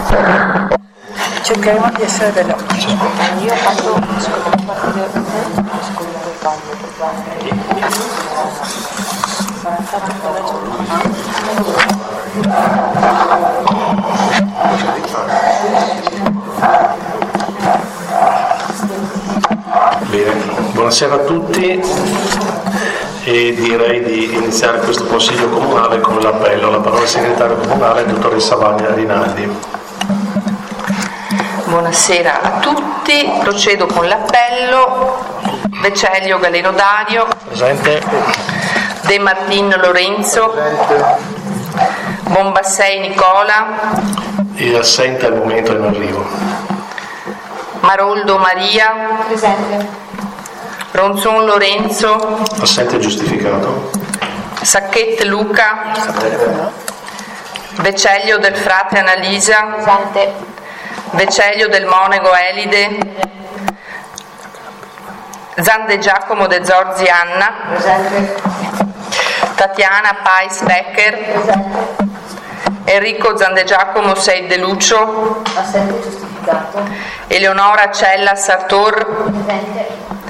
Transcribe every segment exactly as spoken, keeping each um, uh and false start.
Cercheremo di essere veloci. Io ho fatto secondo partire secondo il taglio. Sarà stato con la Bene, buonasera a tutti e direi di iniziare questo consiglio comunale con l'appello. La parola al segretario comunale, dottoressa Vania Rinaldi. Buonasera a tutti, procedo con l'appello. Vecellio Galeno Dario. Presente. De Martin Lorenzo. Presente. Bombassei Nicola. E assente al momento in arrivo. Maroldo Maria. Presente. Ronzon Lorenzo. Assente e giustificato. Sacchette Luca. Presente. Vecellio del frate Annalisa. Presente. Vecellio del monego Elide. Zande Giacomo de Zorzi Anna. Presente. Tatiana Pais Becker. Presente. Enrico Zande Giacomo Sei De Lucio. Assente giustificato. Eleonora Cella Sartor. Presente.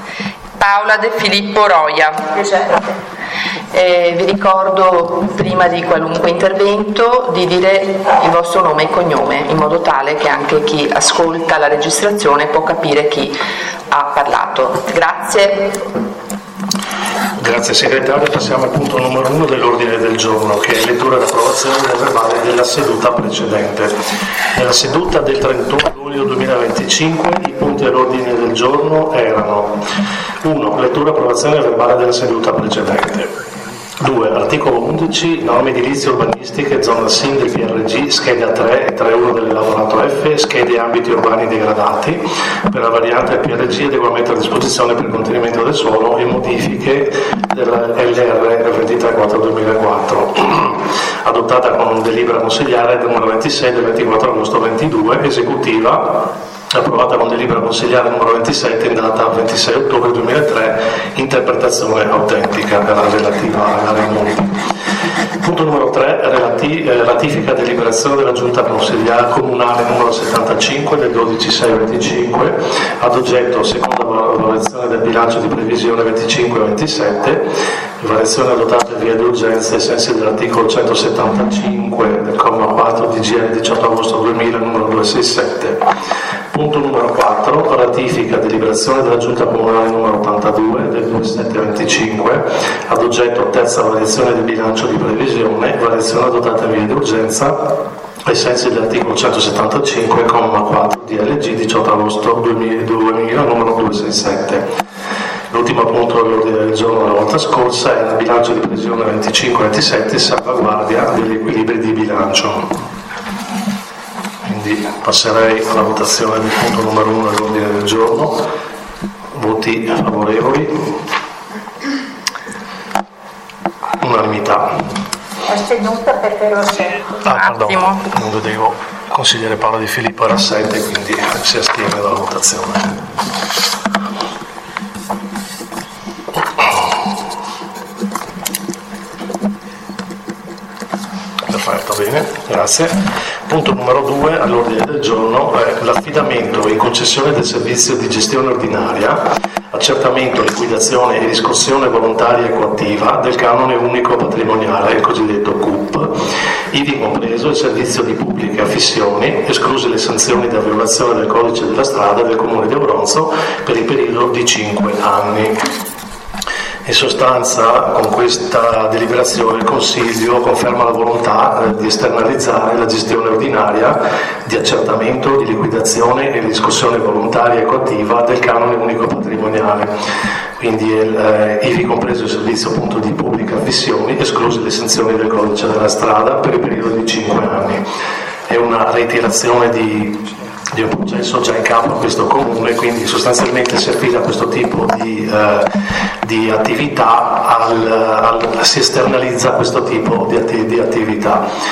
Paola De Filippo Roia. Presente. Eh, vi ricordo prima di qualunque intervento di dire il vostro nome e cognome in modo tale che anche chi ascolta la registrazione può capire chi ha parlato. Grazie. Grazie segretario, passiamo al punto numero uno dell'ordine del giorno, che è lettura ed approvazione del verbale della seduta precedente. Nella seduta del trentuno luglio duemilaventicinque i punti all'ordine del giorno erano: uno. Lettura e approvazione del verbale della seduta precedente. due. Articolo undici, norme edilizie urbanistiche, zona S I M del P R G, schede A tre e tre uno dell'elaborato F, schede ambiti urbani degradati, per la variante P R G, adeguamento a disposizione per il contenimento del suolo e modifiche della L R ventitré quattro duemilaquattro, adottata con delibera consigliare numero ventisei del ventiquattro agosto ventidue, esecutiva approvata con delibera consigliare numero ventisette in data ventisei ottobre duemilatré, interpretazione autentica relativa all'area Monti. Punto numero tre, relati, eh, ratifica deliberazione della giunta consigliare comunale numero settantacinque del dodici sei venticinque, ad oggetto seconda valutazione del bilancio di previsione venticinque ventisette, variazione adottata in via di urgenza ai sensi dell'articolo centosettantacinque del comma quattro di G R diciotto agosto duemila numero duecentosessantasette. Punto numero quattro, ratifica deliberazione della giunta comunale numero ottantadue del ventisette venticinque, ad oggetto terza variazione del bilancio di previsione, variazione adottata in via di urgenza ai sensi dell'articolo centosettantacinque comma quattro D L G diciotto agosto duemila numero duecentosessantasette. L'ultimo punto dell'ordine del giorno della volta scorsa è il bilancio di previsione venticinque ventisette, salvaguardia degli equilibri di bilancio. Quindi passerei alla votazione del punto numero uno dell'ordine del giorno. Voti favorevoli. Unanimità. Astenuta perché lo sento. Ah, pardon, non vedevo. Consigliere Paolo Di Filippo era assente, quindi si astiene dalla votazione. Perfetto, bene, grazie. Punto numero due all'ordine del giorno è l'affidamento in concessione del servizio di gestione ordinaria, accertamento, liquidazione e riscossione volontaria e coattiva del canone unico patrimoniale, il cosiddetto C U P, ivi compreso il servizio di pubbliche affissioni, escluse le sanzioni da violazione del codice della strada del Comune di Auronzo per il periodo di cinque anni. In sostanza, con questa deliberazione il Consiglio conferma la volontà eh, di esternalizzare la gestione ordinaria di accertamento, di liquidazione e riscossione volontaria e coattiva del canone unico patrimoniale, quindi eh, ivi compreso il servizio appunto di pubblica affissioni, escluse le sanzioni del codice della strada per il periodo di cinque anni. È una reiterazione di di un processo già in capo a questo comune, quindi sostanzialmente si affida questo tipo di, eh, di attività, al, al, si esternalizza questo tipo di, atti, di attività.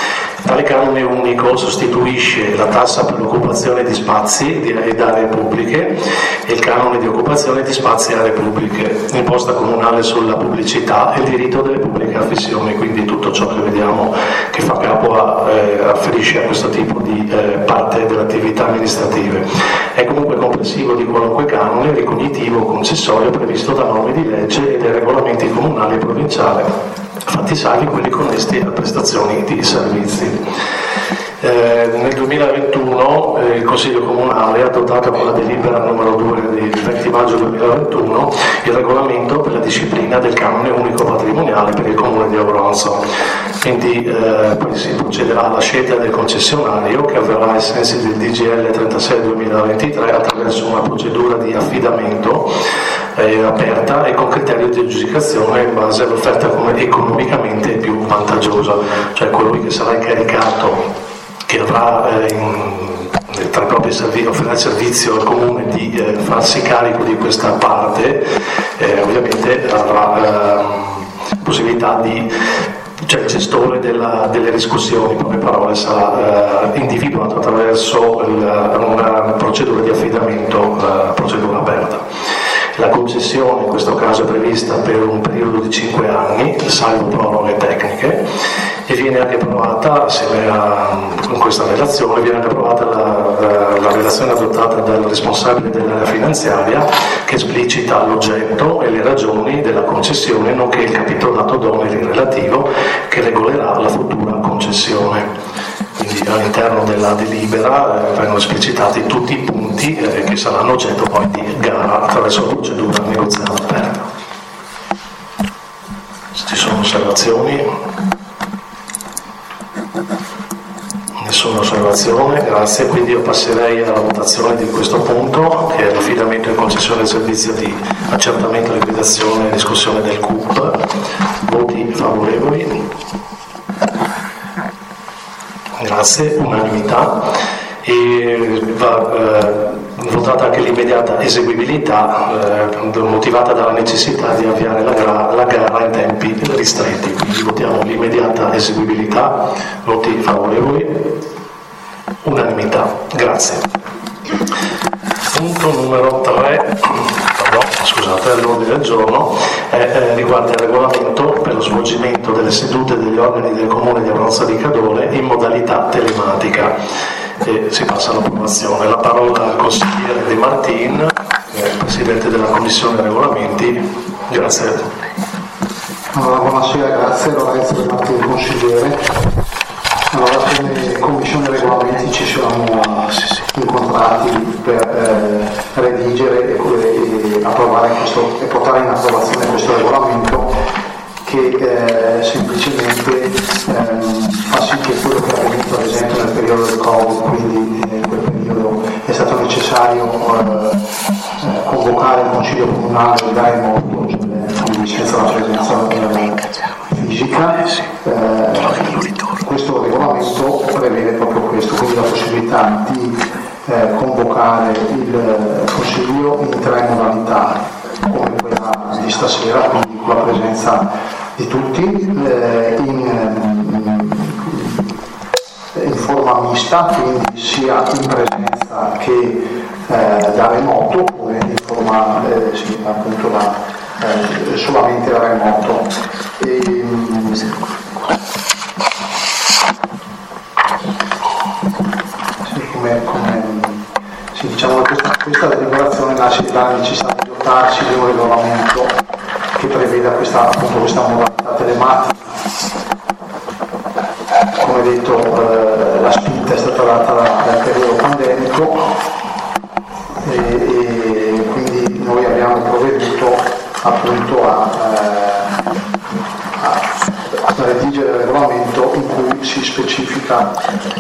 Tale canone unico sostituisce la tassa per l'occupazione di spazi ed aree pubbliche e il canone di occupazione di spazi e aree pubbliche, imposta comunale sulla pubblicità e il diritto delle pubbliche affissioni, quindi tutto ciò che vediamo che fa capo a, eh, afferisce a questo tipo di eh, parte delle attività amministrative. È comunque comprensivo di qualunque canone ricognitivo o concessorio previsto da norme di legge e dai regolamenti comunali e provinciali, fatti salvi quelli connessi a prestazioni di servizi. Eh, nel duemilaventuno eh, il Consiglio Comunale ha adottato con la delibera numero due del venti maggio duemilaventuno il regolamento per la disciplina del canone unico patrimoniale per il Comune di Auronzo. Quindi eh, poi si procederà alla scelta del concessionario, che avverrà ai sensi del D G L trentasei duemilaventitré attraverso una procedura di affidamento eh, aperta e con criterio di aggiudicazione in base all'offerta economicamente più vantaggiosa, cioè colui che sarà incaricato, che avrà eh, in, tra i propri servizi, offrirà il servizio al comune di eh, farsi carico di questa parte, eh, ovviamente avrà eh, possibilità di, cioè il gestore della, delle riscossioni, in poche parole, sarà eh, individuato attraverso il, una procedura di affidamento, eh, procedura aperta. La concessione in questo caso è prevista per un periodo di cinque anni, salvo proroghe tecniche, e viene anche approvata, assieme a in questa relazione, viene anche approvata la, la, la relazione adottata dal responsabile dell'area finanziaria, che esplicita l'oggetto e le ragioni della concessione, nonché il capitolato d'oneri relativo che regolerà la futura concessione. Quindi all'interno della delibera eh, vengono esplicitati tutti i punti eh, che saranno oggetto poi di gara attraverso la procedura negoziata aperta. Se ci sono osservazioni? Nessuna osservazione, grazie. Quindi io passerei alla votazione di questo punto, che è l'affidamento e concessione del servizio di accertamento, liquidazione e riscossione del C U P. Voti favorevoli? Grazie, unanimità. E va eh, votata anche l'immediata eseguibilità eh, motivata dalla necessità di avviare la, gra- la gara in tempi ristretti. Quindi votiamo l'immediata eseguibilità. Voti favorevoli? Unanimità. Grazie. Punto numero tre, pardon, scusate, all'ordine del giorno eh, eh, riguarda il regolamento per lo svolgimento delle sedute degli organi del Comune di Auronzo di Cadore in modalità telematica. E si passa all'approvazione. La parola al consigliere De Martin, eh, presidente della Commissione Regolamenti. Grazie. Allora, buonasera, grazie. Lorenzo De Martin, consigliere. Allora, come Commissione Regolamenti ci siamo incontrati per eh, redigere e, e, approvare questo, e portare in approvazione questo regolamento che eh, semplicemente ehm, fa sì che quello che è avvenuto ad esempio nel periodo del Covid, quindi in quel periodo è stato necessario eh, eh, convocare il Consiglio Comunale da remoto, quindi senza la presenza eh, fisica. Eh, questo regolamento prevede proprio questo, quindi la possibilità di eh, convocare il Consiglio in tre modalità, come quella di stasera, quindi con la presenza di tutti, eh, in, in forma mista, quindi sia in presenza che eh, da remoto, oppure in forma eh, sì, appunto da, eh, solamente da remoto. E, Come, come sì, diciamo che questa, questa deliberazione nasce dalla necessità di dotarsi di un regolamento che preveda questa, appunto, questa modalità telematica. Come detto, eh, la spinta è stata data da, dal periodo pandemico e, e quindi noi abbiamo provveduto appunto a, eh, a, a redigere il regolamento in cui si specifica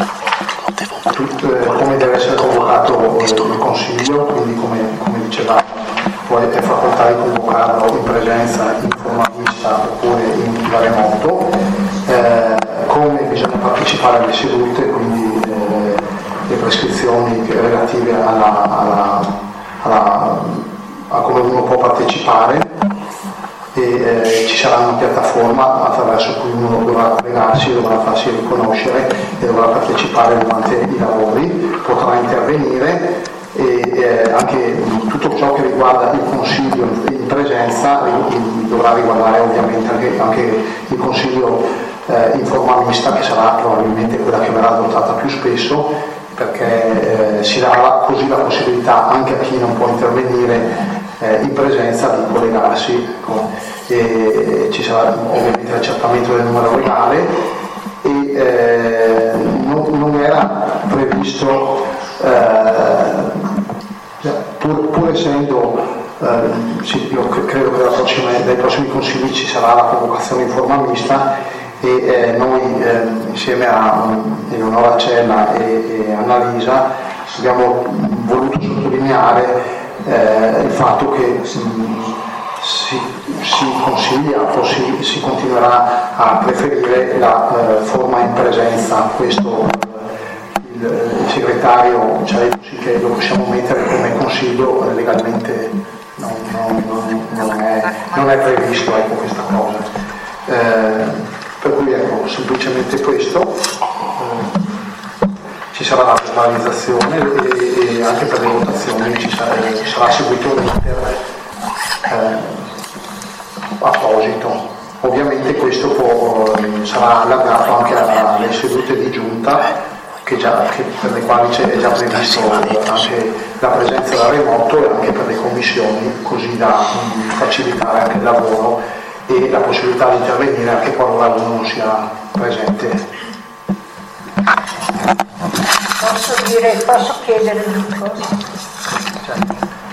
come deve essere convocato il Consiglio, quindi come, come dicevamo, poi è facoltà di convocarlo in presenza, in forma mista oppure in da remoto, eh, come bisogna partecipare alle sedute, quindi eh, le prescrizioni relative alla, alla, alla, a come uno può partecipare, e eh, ci sarà una piattaforma attraverso cui uno dovrà collegarsi, dovrà farsi riconoscere e dovrà partecipare durante i lavori, potrà intervenire e eh, anche tutto ciò che riguarda il consiglio in presenza dovrà riguardare ovviamente anche, anche il consiglio eh, informalista, che sarà probabilmente quella che verrà adottata più spesso, perché eh, si darà così la possibilità anche a chi non può intervenire eh, in presenza di collegarsi, ecco. E ci sarà ovviamente l'accertamento del numero legale e eh, non, non era previsto eh, pur, pur essendo eh, sì, io credo che prossima, dai prossimi consigli ci sarà la convocazione informalista e eh, noi eh, insieme a Eleonora Cella e, e Annalisa abbiamo voluto sottolineare eh, il fatto che mh, si, si consiglia o si, si continuerà a preferire la eh, forma in presenza. Questo eh, il, il segretario ci ha detto sì che lo possiamo mettere come consiglio, eh, legalmente non, non, non, non, è, non è previsto, ecco, questa cosa. Eh, per cui ecco, semplicemente questo, eh, ci sarà la verbalizzazione e, e anche per le votazioni ci sarà, ci sarà seguito un iter eh, apposito. Ovviamente questo può, sarà allargato anche alle sedute di giunta che già, che per le quali c'è già previsto anche la presenza da remoto e anche per le commissioni, così da um, facilitare anche il lavoro e la possibilità di intervenire anche qualora uno non sia presente. Posso dire, posso chiedere una cosa? Certo.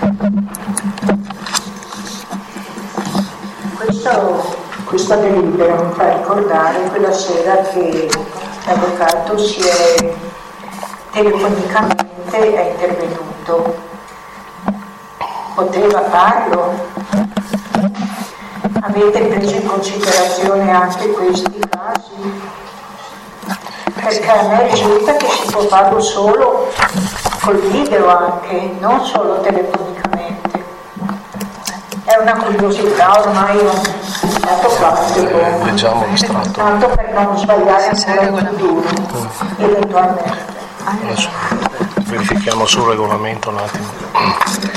Questo, questa delibera mi fa ricordare quella sera che l'avvocato si è telefonicamente è intervenuto. Poteva farlo? Avete preso in considerazione anche questi casi? Perché a me risulta che si può farlo solo col video anche, non solo telefonicamente. È una curiosità, ormai ho fatto parte, eh, leggiamo l'estratto. tanto per non sbagliare ancora in futuro, eventualmente. Adesso verifichiamo sul regolamento un attimo.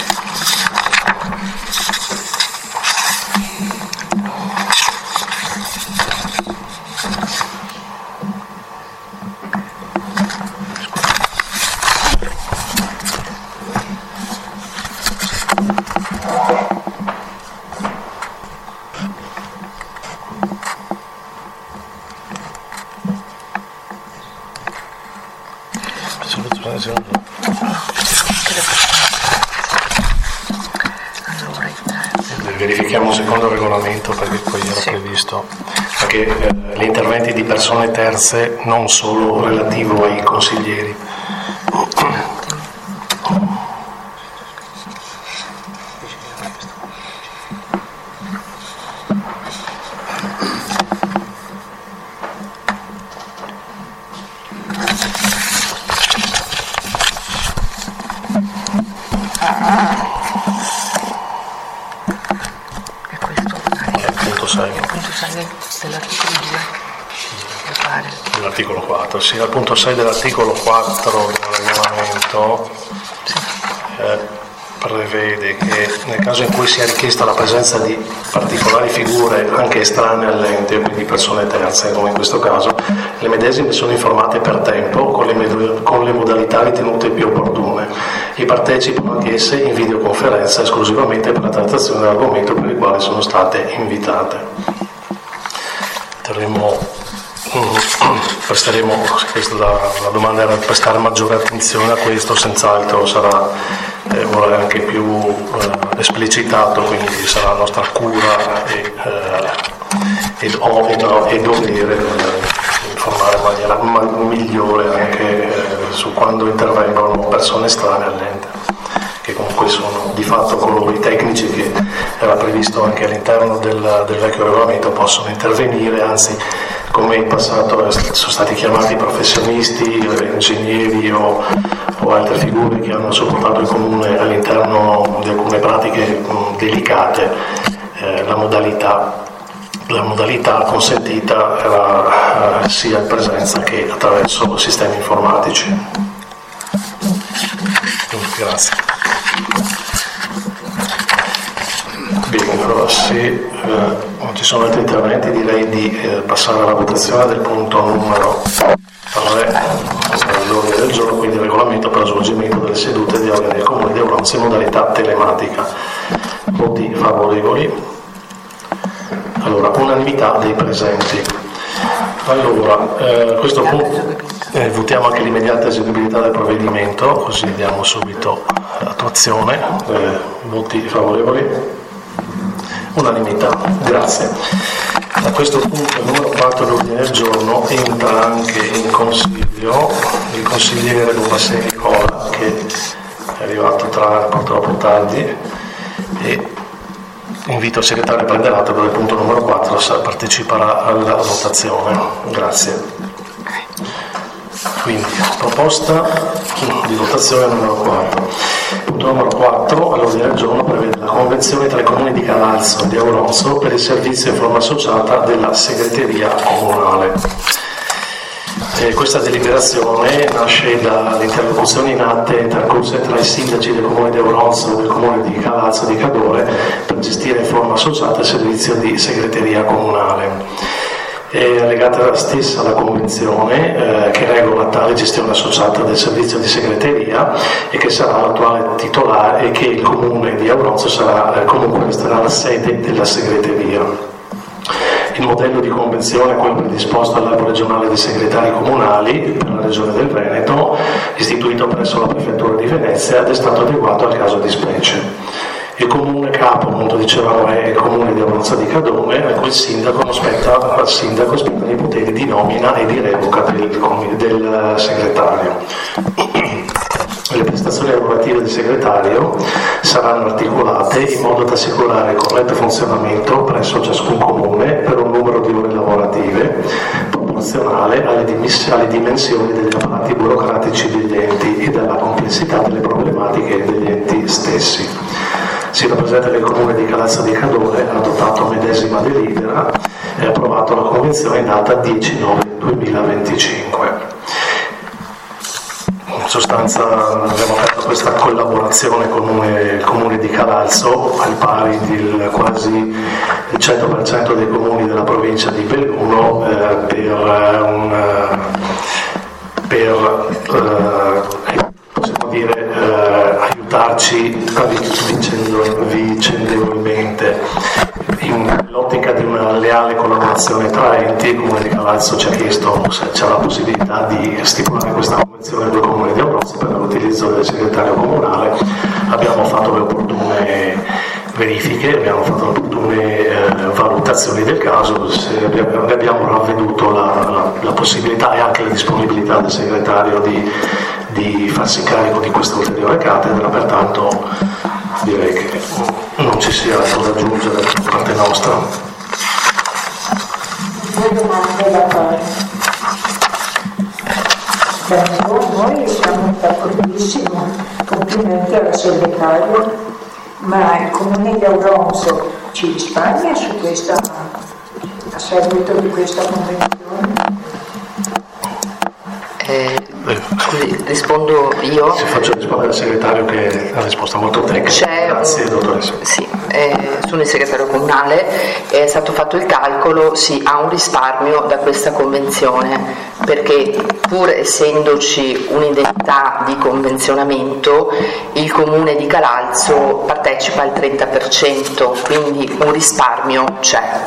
Verifichiamo secondo il regolamento, perché poi era sì. previsto anche eh, gli interventi di persone terze, non solo relativo ai consiglieri. L'articolo quattro, sì, al punto sei dell'articolo quattro del regolamento eh, prevede che nel caso in cui sia richiesta la presenza di particolari figure anche estranee all'ente, quindi persone terze come in questo caso, le medesime sono informate per tempo con le, con le modalità ritenute più opportune e partecipano anch'esse in videoconferenza esclusivamente per la trattazione dell'argomento per il quale sono state invitate. Terremo Presteremo, la, la domanda era prestare maggiore attenzione a questo, senz'altro sarà eh, ora anche più eh, esplicitato, quindi sarà la nostra cura e, eh, ed, o, ed, e dovere eh, informare in maniera ma, migliore anche eh, su quando intervengono persone estranee all'ente, che comunque sono di fatto coloro i tecnici che era previsto anche all'interno del, del vecchio regolamento possono intervenire, anzi come in passato sono stati chiamati professionisti, ingegneri o, o altre figure che hanno supportato il comune all'interno di alcune pratiche mh, delicate, eh, la modalità La modalità consentita era eh, sia in presenza che attraverso sistemi informatici. Grazie. Bene, allora se eh, non ci sono altri interventi direi di eh, passare alla votazione del punto numero tre dell'ordine del giorno, quindi il regolamento per lo svolgimento delle sedute di organi del Comune di Auronzo in modalità telematica. Voti favorevoli? Allora, unanimità dei presenti. Allora, eh, a questo punto eh, votiamo anche l'immediata eseguibilità del provvedimento, così diamo subito attuazione. Eh, voti favorevoli? Unanimità, grazie. A questo punto il numero quattro dell'ordine del giorno entra anche in consiglio il consigliere Lumas Nicola, che è arrivato tra, purtroppo tardi, e invito il segretario a prendere atto del punto numero quattro, parteciperà alla votazione. Grazie. Quindi, proposta di votazione numero quattro. Punto numero quattro all'ordine del giorno prevede la convenzione tra i comuni di Calalzo e di Auronzo per il servizio in forma associata della segreteria comunale. E questa deliberazione nasce dall'interlocuzione in atto intercorse tra i sindaci del comune di Auronzo e del comune di Calalzo di Cadore per gestire in forma associata il servizio di segreteria comunale. È legata la stessa alla convenzione eh, che regola tale gestione associata del servizio di segreteria e che sarà l'attuale titolare e che il comune di Auronzo sarà eh, comunque resterà la sede della segreteria. Il modello di convenzione è quello predisposto all'albo regionale dei segretari comunali per la regione del Veneto, istituito presso la prefettura di Venezia ed è stato adeguato al caso di specie. Il comune capo, appunto dicevamo, è il comune di Auronzo di Cadore, a cui il sindaco non spetta, al sindaco spettano i poteri di nomina e di revoca del, del segretario. Le prestazioni lavorative del segretario saranno articolate in modo da assicurare il corretto funzionamento presso ciascun comune per un numero di ore lavorative proporzionale alle, dimis- alle dimensioni degli apparati burocratici degli enti e alla complessità delle problematiche degli enti stessi. Si rappresenta che il comune di Calalzo di Cadore ha adottato medesima delibera e ha approvato la convenzione in data dieci nove duemilaventicinque. In sostanza abbiamo fatto questa collaborazione con il comune di Calalzo al pari del quasi il cento per cento dei comuni della provincia di Belluno eh, per, un, per eh, possiamo dire eh, aiutarci vicendevolmente in l'ottica di una leale collaborazione tra enti. Il comune di Calalzo ci ha chiesto se c'è la possibilità di stipulare questa convenzione con il comune di Auronzo per l'utilizzo del segretario comunale. Abbiamo fatto le opportune verifiche, abbiamo fatto le opportune eh, valutazioni del caso, se abbiamo, abbiamo ravveduto la, la, la possibilità e anche la disponibilità del segretario di, di farsi carico di questa ulteriore cattedra, pertanto direi che non ci sia altro da aggiungere da parte nostra. Due domande da fare. Beh, noi siamo d'accordissimo, complimenti al segretario, ma il comune di Auronzo ci risparmia su questa, a seguito di questa convenzione? Eh, scusi, rispondo io. Se faccio rispondere al segretario che ha risposta molto tecnica. C'è Grazie, un, dottoressa. Sì, eh, sono il segretario comunale, è stato fatto il calcolo, sì, ha un risparmio da questa convenzione, perché pur essendoci un'indennità di convenzionamento, il comune di Calalzo partecipa al trenta per cento, quindi un risparmio c'è.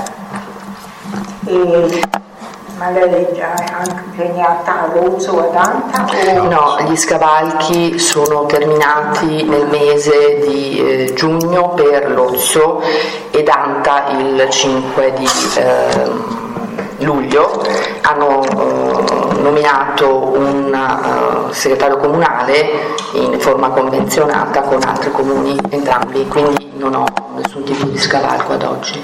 E... Ma lei è già anche impegnata a Rozzo o ad Anta? O... No, gli scavalchi sono terminati nel mese di eh, giugno per Lozzo ed Anta il cinque di eh, luglio. Hanno eh, nominato un uh, segretario comunale in forma convenzionata con altri comuni entrambi, quindi non ho nessun tipo di scavalco ad oggi.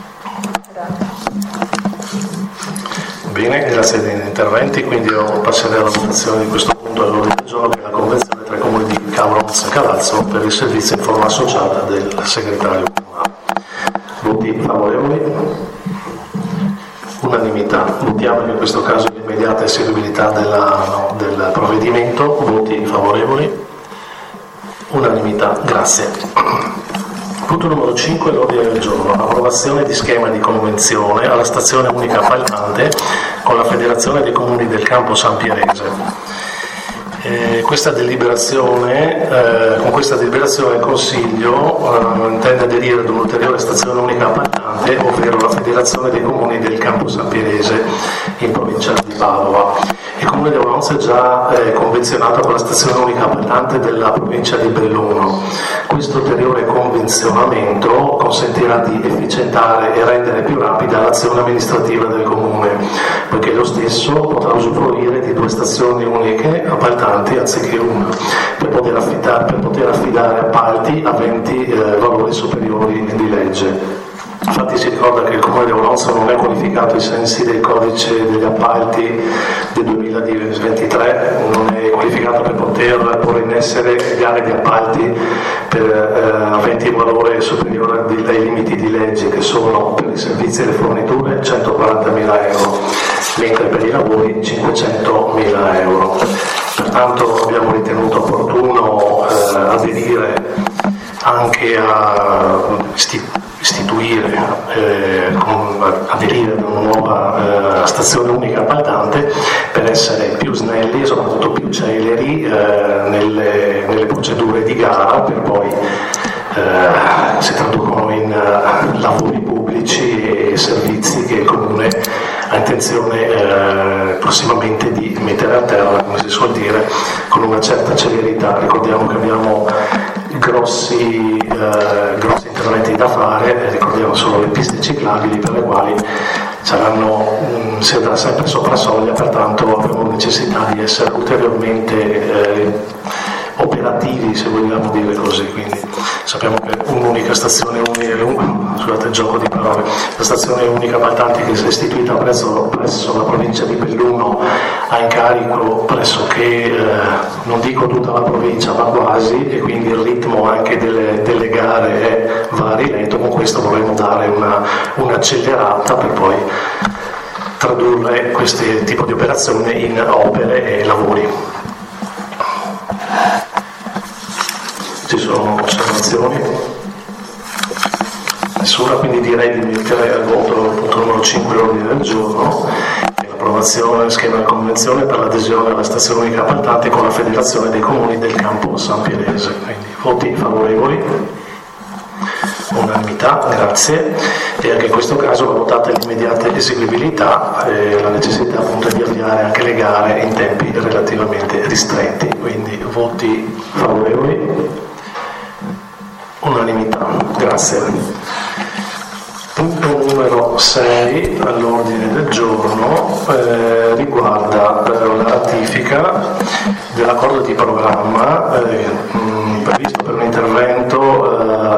Bene, grazie degli interventi, quindi io passerei alla votazione di questo punto all'ordine del giorno, che è la convenzione tra i comuni di Auronzo e Calalzo per il servizio in forma associata del segretario comunale. Voti questo caso l'immediata eseguibilità della, del provvedimento. Voti favorevoli? Unanimità, grazie. Punto numero cinque, l'ordine del giorno. Approvazione di schema di convenzione alla stazione unica appaltante con la Federazione dei Comuni del Campo San Pierese. Eh, questa deliberazione, eh, con questa deliberazione il Consiglio eh, intende aderire ad un'ulteriore stazione unica appaltante, ovvero la Federazione dei Comuni del Campo San Pierese in provincia di Padova. Il Comune di Aulonze è già eh, convenzionato con la stazione unica appaltante della provincia di Belluno. Questo ulteriore convenzionamento consentirà di efficientare e rendere più rapida l'azione amministrativa del Comune, poiché lo stesso potrà usufruire di due stazioni uniche appaltanti anziché una, per poter affidare, per poter affidare appalti aventi eh, valori superiori di legge. Infatti si ricorda che il Comune di Aulonze non è qualificato ai sensi del codice degli appalti del duemilaventitré, non è qualificato per poter porre in essere gare di appalti per, eh, aventi un valore superiore ai limiti di legge, che sono per i servizi e le forniture centoquarantamila euro, mentre per i lavori cinquecentomila euro. Pertanto abbiamo ritenuto opportuno eh, aderire anche a istituire, eh, aderire ad una nuova eh, stazione unica appaltante per essere più snelli e soprattutto più celeri eh, nelle, nelle procedure di gara, per poi eh, si traducono in uh, lavori pubblici e servizi che il Comune ha intenzione eh, prossimamente di mettere a terra, come si suol dire, con una certa celerità. Ricordiamo che abbiamo grossi, eh, grossi interventi da fare, ricordiamo solo le piste ciclabili, per le quali saranno, mh, si andrà sempre sopra soglia, pertanto abbiamo necessità di essere ulteriormente eh, operativi, se vogliamo dire così. Quindi sappiamo che un'unica stazione unica, scusate il gioco di parole, la stazione unica appaltante che si è istituita presso, presso la provincia di Belluno ha in carico pressoché, eh, non dico tutta la provincia, ma quasi, e quindi il ritmo anche delle, delle gare è variegto. Con questo vorremmo dare una, un'accelerata per poi tradurre questo tipo di operazioni in opere e lavori. Ci sono osservazioni? Nessuna, quindi direi di mettere al voto il punto numero cinque l'ordine del giorno, e l'approvazione del schema di convenzione per l'adesione alla stazione unica appaltante con la Federazione dei Comuni del Campo San Pierese. Quindi voti favorevoli? Unanimità, grazie. E anche in questo caso va votata l'immediata eseguibilità e la necessità appunto di avviare anche le gare in tempi relativamente ristretti. Quindi voti favorevoli? Unanimità, grazie. Punto numero sei all'ordine del giorno eh, riguarda eh, la ratifica dell'accordo di programma eh, mh, previsto per un intervento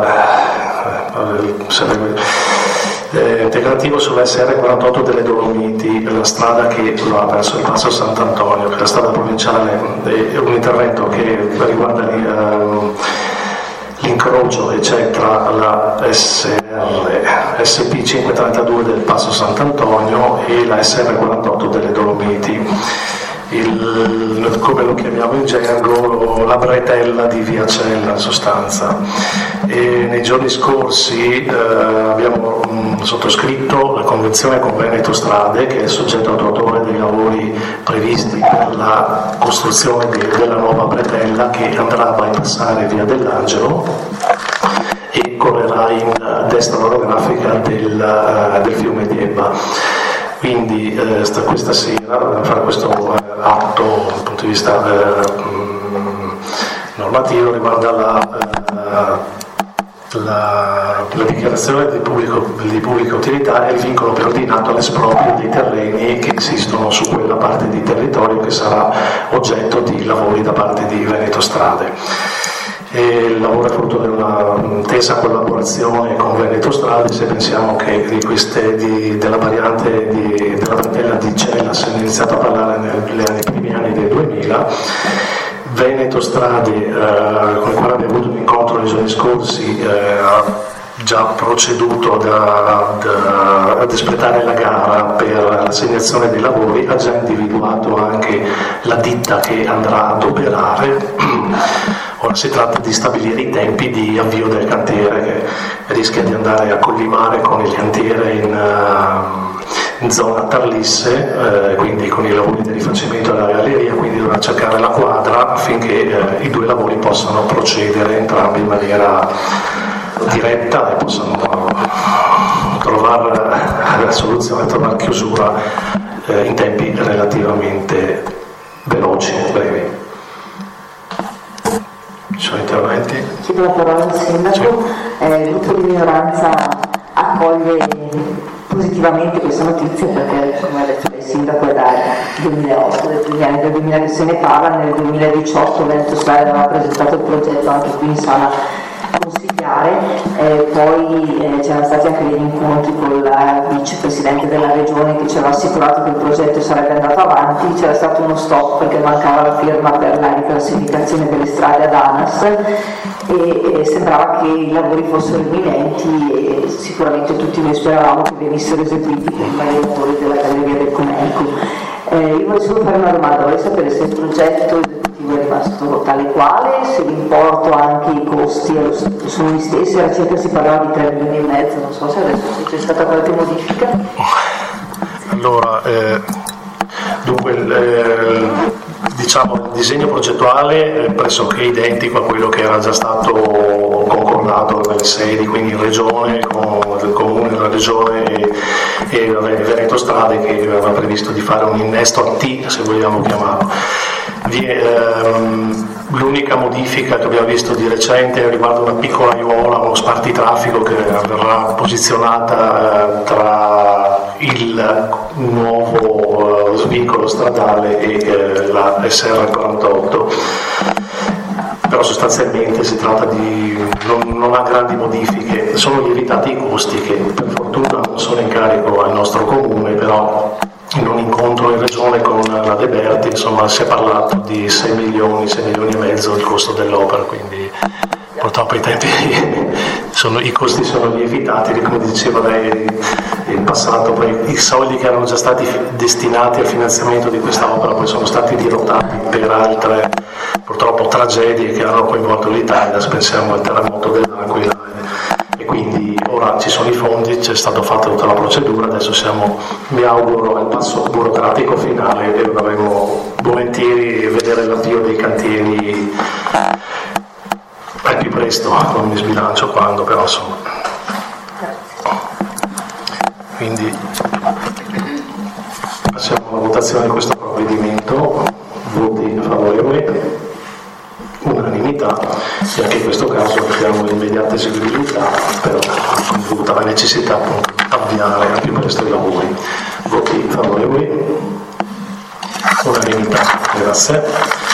eh, eh, integrativo sulla S R quarantotto delle Dolomiti, la strada che va verso il Passo Sant'Antonio, che è la strada provinciale, è un intervento che riguarda eh, l'incrocio che c'è tra la S R S P cinquecentotrentadue del Passo Sant'Antonio e la S R quarantotto delle Dolomiti, il, come lo chiamiamo in gergo, la bretella di Via Cella in sostanza. E nei giorni scorsi eh, abbiamo mh, sottoscritto la convenzione con Veneto Strade, che è il soggetto attuatore dei lavori previsti per la costruzione di, della nuova bretella, che andrà a bypassare Via dell'Angelo e correrà in destra orografica del, uh, del fiume di Ebba. Quindi eh, sta, questa sera fare questo eh, atto dal punto di vista eh, mh, normativo riguarda la, eh, la, la dichiarazione di, pubblico, di pubblica utilità e il vincolo preordinato all'esproprio dei terreni che esistono su quella parte di territorio che sarà oggetto di lavori da parte di Veneto Strade. E il lavoro è frutto di una tesa collaborazione con Veneto Strade. Se pensiamo che di queste, di, della variante di, della bretella di Cella si è iniziato a parlare nel, nei primi anni del duemila, Veneto Strade, eh, con il quale abbiamo avuto un incontro nei giorni scorsi, eh, ha già proceduto ad, ad, ad espletare la gara per l'assegnazione dei lavori, ha già individuato anche la ditta che andrà ad operare. Ora si tratta di stabilire i tempi di avvio del cantiere, che rischia di andare a collimare con il cantiere in, uh, in zona Tarlisse, eh, quindi con i lavori di rifacimento della galleria, quindi dovrà cercare la quadra affinché eh, i due lavori possano procedere entrambi in maniera diretta e possano trovare la soluzione, trovare chiusura eh, in tempi relativamente veloci, brevi. Ci sono interventi? Chiedo la parola al Sindaco. Sì. Eh, il gruppo di minoranza accoglie positivamente questa notizia perché, come ha detto il Sindaco, è dal duemilaotto, del duemila che se ne parla. Nel duemiladiciotto Veneto Star aveva presentato il progetto anche qui in sala consigliare, eh, poi eh, c'erano stati anche degli incontri con il vicepresidente della regione che ci aveva assicurato che il progetto sarebbe andato avanti. C'era stato uno stop perché mancava la firma per la riclassificazione delle strade ad ANAS e, e sembrava che i lavori fossero imminenti e sicuramente tutti noi speravamo che venissero eseguiti prima dei lavori della Galleria del Comenico. Eh, io voglio solo fare una domanda, vorrei sapere se il progetto è rimasto tale quale, se l'importo, anche i costi sono gli stessi, alla circa si parlava di tre milioni e mezzo, non so se adesso c'è stata qualche modifica. Allora, eh, dunque il, eh, diciamo, il disegno progettuale è pressoché identico a quello che era già stato concordato nelle sedi, quindi in regione, con il comune della regione e, e Veneto Strade, che aveva previsto di fare un innesto a T, se vogliamo chiamarlo. Vi, ehm, l'unica modifica che abbiamo visto di recente riguarda una piccola aiuola, uno spartitraffico che verrà posizionata eh, tra il nuovo eh, svincolo stradale e eh, la S R quarantotto. Però sostanzialmente si tratta di non, non ha grandi modifiche, sono lievitati i costi che per fortuna non sono in carico al nostro comune, però in un incontro in regione con la De Berti, insomma, si è parlato di sei milioni, sei milioni e mezzo il costo dell'opera, quindi purtroppo i tempi sono, i costi sono lievitati, come diceva lei in passato, poi i soldi che erano già stati destinati al finanziamento di questa opera poi sono stati dirottati per altre purtroppo tragedie che hanno coinvolto l'Italia, pensiamo al terremoto dell'Aquila, e quindi ora ci sono i fondi, c'è stata fatta tutta la procedura, adesso siamo, mi auguro, al passo burocratico finale e dovremo volentieri vedere l'avvio dei cantieri al più presto, non mi sbilancio quando, però insomma. Quindi passiamo alla votazione di questo provvedimento, voti favorevoli, unanimità, e anche in questo caso abbiamo l'immediata eseguibilità, però dovuta la necessità appunto di avviare al più presto i lavori. Voti favorevoli, unanimità, grazie.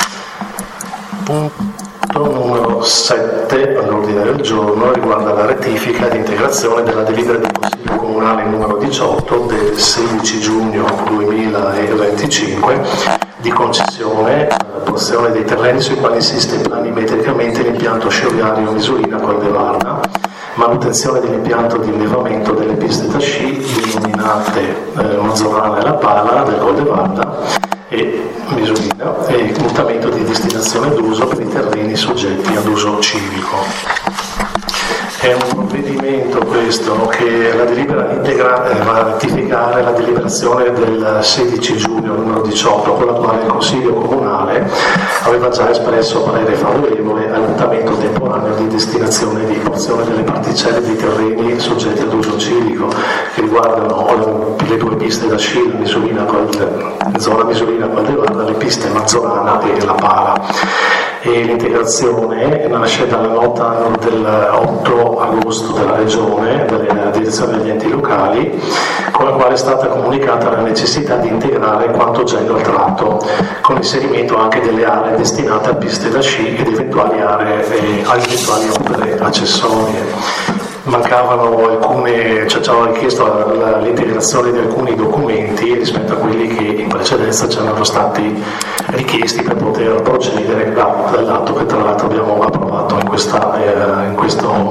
Punto numero sette all'ordine del giorno riguarda la rettifica di integrazione della delibera del Consiglio Comunale numero diciotto del sedici giugno duemilaventicinque di concessione alla porzione dei terreni sui quali insiste planimetricamente l'impianto scioliario Misurina Col de Varna, manutenzione dell'impianto di innevamento delle piste da sci denominate eh, Mazzolana e La Pala del Col de Varna e Misurina e il mutamento di destinazione d'uso per i terreni soggetti ad uso civico. È un provvedimento questo che la delibera integra eh, va a rettificare la deliberazione del sedici giugno numero diciotto, con la quale il Consiglio Comunale aveva già espresso parere favorevole al mutamento temporaneo di destinazione di porzione delle particelle di terreni soggetti ad uso civico che riguardano le due piste da sci, la Misurina, la zona Misurina Col de Varna, le piste Mazzolana e La Pala. E l'integrazione nasce dalla nota dell'otto agosto della Regione, della Direzione degli Enti Locali, con la quale è stata comunicata la necessità di integrare quanto già inoltrato, con l'inserimento anche delle aree destinate a piste da sci ed eventuali aree e a eventuali opere accessorie. Mancavano alcune, cioè ci avevano richiesto l'integrazione di alcuni documenti rispetto a quelli che in precedenza ci erano stati richiesti per poter procedere dall'atto che tra l'altro abbiamo approvato in, questa, eh, in questo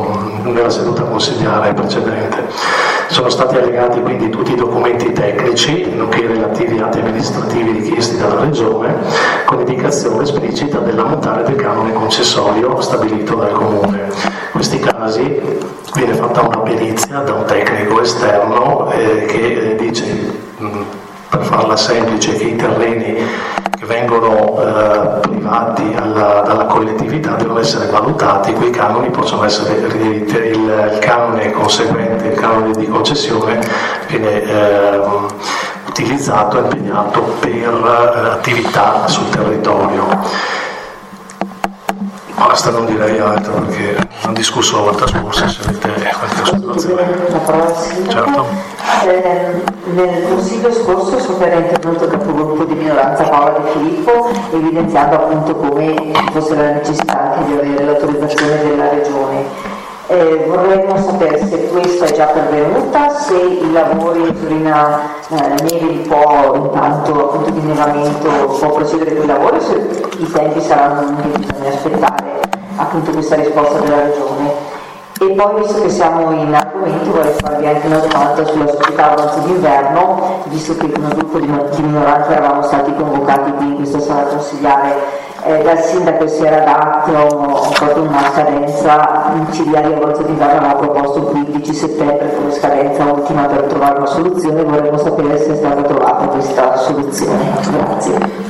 nella seduta consigliare precedente. Sono stati allegati quindi tutti i documenti tecnici, nonché i relativi atti amministrativi richiesti dalla Regione, con indicazione esplicita dell'ammontare del canone concessorio stabilito dal Comune. In questi casi viene fatta una perizia da un tecnico esterno eh, che eh, dice, mh, per farla semplice, che i terreni che vengono eh, privati alla, dalla collettività devono essere valutati, quei canoni possono essere il, il canone conseguente, il canone di concessione viene eh, utilizzato e impegnato per eh, attività sul territorio. Basta, non direi altro perché ho discusso la volta scorsa, se avete qualche osservazione. Certo. Eh, nel consiglio scorso sopra era intervenuto il capogruppo di minoranza Paola De Filippo, evidenziando appunto come ci fosse la necessità anche di avere l'autorizzazione della Regione. Eh, vorremmo sapere se questa è già pervenuta, se i lavori in Torina eh, Nevi può intanto appunto di innevamento può procedere con i lavori, se i tempi saranno lunghi, bisogna aspettare appunto questa risposta della Regione. E poi, visto che siamo in argomento, vorrei farvi anche una domanda sulla società avanzo d'inverno, visto che come gruppo di minoranza eravamo stati convocati qui in questa sala consigliare eh, dal sindaco e si era dato proprio una scadenza in C D A di avanzo d'inverno, aveva proposto il quindici settembre come scadenza ultima per trovare una soluzione. Vorremmo sapere se è stata trovata questa soluzione. Grazie.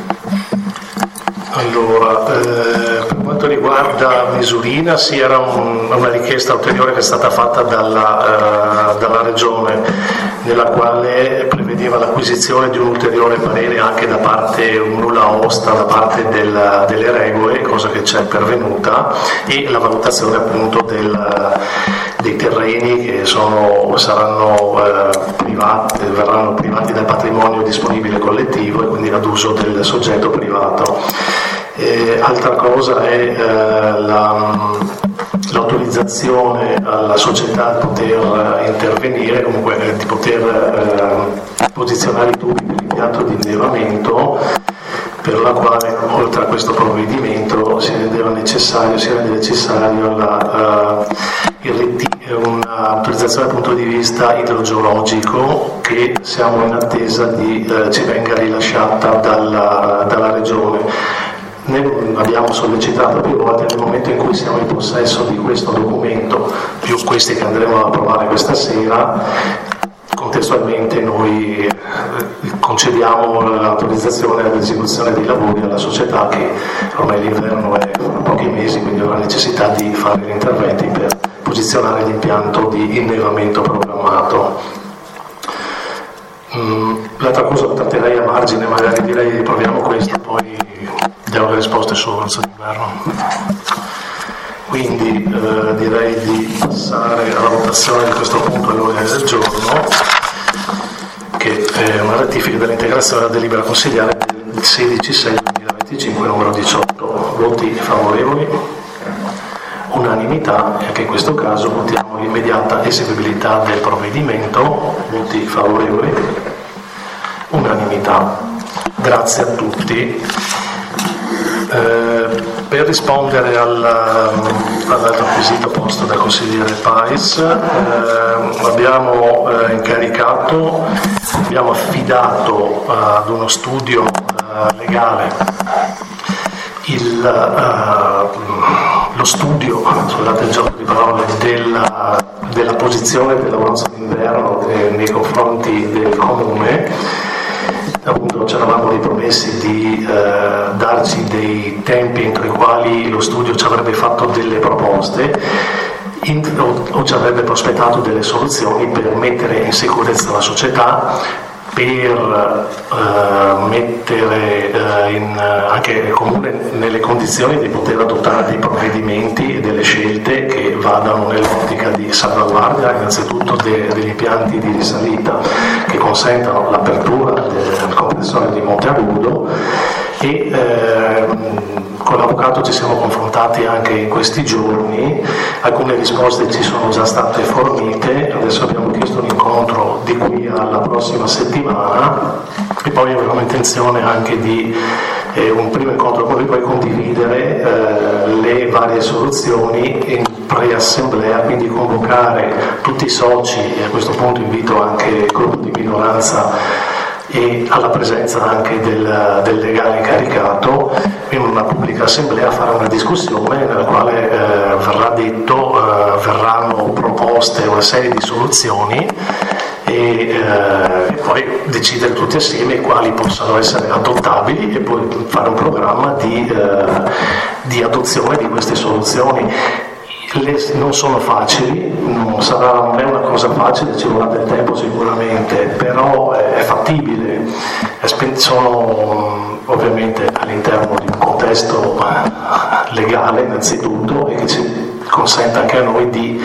Allora, eh, per quanto riguarda Misurina, sì, era un, una richiesta ulteriore che è stata fatta dalla, eh, dalla Regione, nella quale prevedeva l'acquisizione di un ulteriore parere anche da parte, un nulla osta da parte del, delle regole, cosa che ci è pervenuta, e la valutazione appunto del, dei terreni che sono, saranno eh, privati, verranno privati dal patrimonio disponibile collettivo e quindi ad uso del soggetto privato. Eh, altra cosa è eh, la, l'autorizzazione alla società di poter intervenire, comunque eh, di poter eh, posizionare i tubi per l'impianto di innevamento, per la quale oltre a questo provvedimento si rendeva necessario, si rende necessario la, uh, un'autorizzazione dal punto di vista idrogeologico che siamo in attesa di uh, ci venga rilasciata dalla, dalla Regione. Ne abbiamo sollecitato più volte, nel momento in cui siamo in possesso di questo documento, più questi che andremo ad approvare questa sera, contestualmente noi concediamo l'autorizzazione all'esecuzione dei lavori alla società che ormai l'inverno è fra pochi mesi, quindi avrà necessità di fare gli interventi per posizionare l'impianto di innevamento programmato. Mm, l'altra cosa la tratterei a margine, magari direi proviamo questo, poi diamo le risposte sull'avanzo d'inverno. Quindi eh, direi di passare alla votazione di questo punto all'ordine del giorno, che è una ratifica dell'integrazione della delibera consigliare del sedici sei duemilaventicinque numero diciotto. Voti favorevoli? Unanimità, e anche in questo caso votiamo l'immediata eseguibilità del provvedimento. Voti favorevoli? Unanimità. Grazie a tutti. Eh, per rispondere al, all'altro quesito posto dal consigliere Pais, eh, abbiamo eh, incaricato, abbiamo affidato eh, ad uno studio eh, legale il, eh, lo studio, scusate il gioco di parole, della, della posizione dell'avanzo d'inverno nei confronti del Comune. Appunto ci eravamo ripromessi di eh, darci dei tempi entro i quali lo studio ci avrebbe fatto delle proposte in, o, o ci avrebbe prospettato delle soluzioni per mettere in sicurezza la società, per eh, mettere eh, in, anche il Comune nelle condizioni di poter adottare dei provvedimenti e delle scelte che vadano nell'ottica di salvaguardia innanzitutto de, degli impianti di risalita che consentano l'apertura del compressore di Monte Agudo, e eh, con l'avvocato ci siamo confrontati anche in questi giorni, alcune risposte ci sono già state fornite, adesso abbiamo chiesto un incontro di qui alla prossima settimana e poi avevamo intenzione anche di eh, un primo incontro con lui, poi condividere eh, le varie soluzioni in preassemblea, quindi convocare tutti i soci, e a questo punto invito anche il gruppo di minoranza e alla presenza anche del, del legale incaricato in una pubblica assemblea a fare una discussione nella quale eh, verrà detto, eh, verranno proposte una serie di soluzioni e, eh, e poi decidere tutti assieme quali possano essere adottabili e poi fare un programma di, eh, di adozione di queste soluzioni. Le, non sono facili, non, sarà, non è una cosa facile, ci vorrà del tempo sicuramente, però è, è fattibile, è, sono ovviamente all'interno di un contesto legale innanzitutto e che ci consente anche a noi di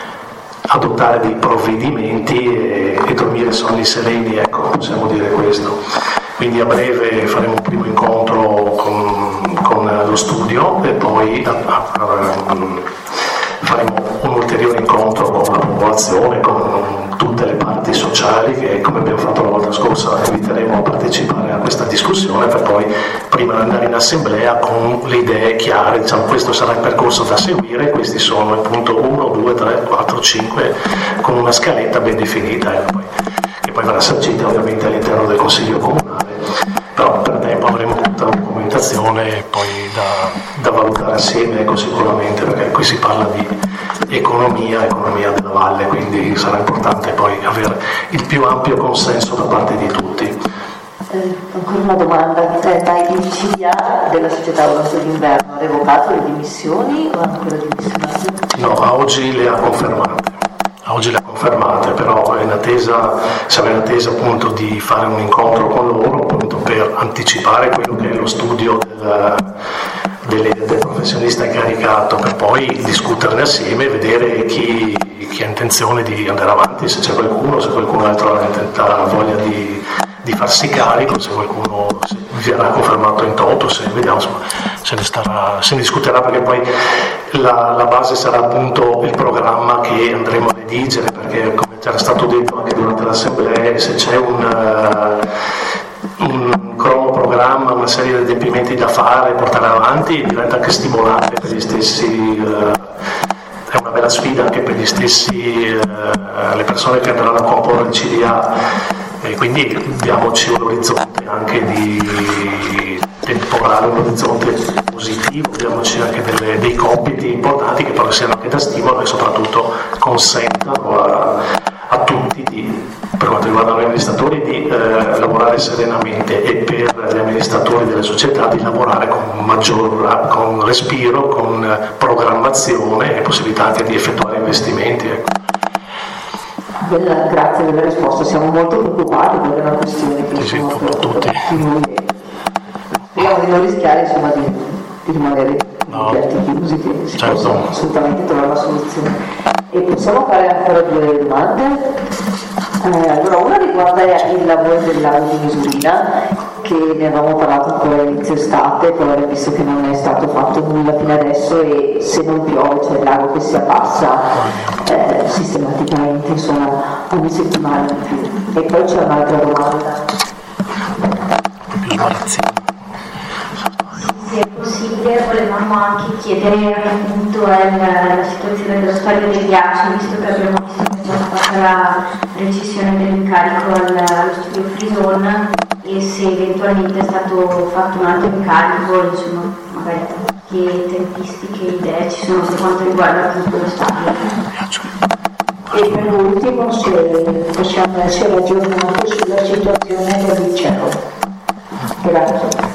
adottare dei provvedimenti e, e dormire sonni sereni, ecco, possiamo dire questo. Quindi a breve faremo un primo incontro con, con lo studio e poi a, a, a, faremo un ulteriore incontro con la popolazione, con tutte le parti sociali che, come abbiamo fatto la volta scorsa, inviteremo a partecipare a questa discussione per poi prima di andare in assemblea con le idee chiare, diciamo questo sarà il percorso da seguire, questi sono il punto uno, due, tre, quattro, cinque con una scaletta ben definita e poi, che poi verrà sancita ovviamente all'interno del Consiglio Comunale, però per tempo avremo tutta la documentazione poi da, da valutare assieme, ecco, sicuramente, perché qui si parla di economia, economia della valle, quindi sarà importante poi avere il più ampio consenso da parte di tutti. Eh, ancora una domanda, eh, ma il C D A della società Orto d'Inverno ha revocato le dimissioni o ancora dimissionato? No, a oggi le ha confermate. A oggi le ha confermate, però è in attesa, siamo in attesa appunto di fare un incontro con loro appunto per anticipare quello che è lo studio del, del, del professionista incaricato, per poi discuterne assieme e vedere chi, chi ha intenzione di andare avanti, se c'è qualcuno, se qualcun altro ha voglia di, di farsi carico, se qualcuno verrà confermato in toto, se vediamo, insomma, se ne, starà, se ne discuterà, perché poi la, la base sarà appunto il programma che andremo a redigere, perché come era stato detto anche durante l'assemblea, se c'è un, uh, un cronoprogramma, una serie di adempimenti da fare, portare avanti, diventa anche stimolante per gli stessi, uh, è una bella sfida anche per gli stessi, uh, le persone che andranno a comporre il C D A, e quindi diamoci un orizzonte anche di temporale, un orizzonte positivo, diamoci anche delle, dei compiti importanti che però siano anche da stimolo e soprattutto consentano a, a tutti di, per quanto riguarda gli amministratori, di eh, lavorare serenamente e per gli amministratori delle società di lavorare con maggior con respiro, con programmazione e possibilità anche di effettuare investimenti, ecco. Bella, grazie della risposta, siamo molto preoccupati per una questione che sì, sì, sono per tutti. Speriamo di non rischiare, insomma, di, di rimanere no. aperti chiusi, che si certo. possa assolutamente trovare una soluzione. E possiamo fare ancora due domande? Eh, allora, una riguarda il lavoro del lago di Misurina, che ne avevamo parlato ancora all'inizio estate, poi abbiamo visto che non è stato fatto nulla fino adesso e se non piove c'è il lago che si abbassa eh, sistematicamente, insomma, ogni settimana in più. E poi c'è un'altra domanda. Se è possibile volevamo anche chiedere appunto la, la situazione della storia del ghiaccio, visto che abbiamo visto che è stata fatta la recessione dell'incarico al, allo studio Frison, e se eventualmente è stato fatto un altro incarico, insomma, magari che tempistiche, idee ci sono per quanto riguarda appunto lo stadio. E per ultimo se possiamo essere aggiornati sulla situazione del liceo. Grazie.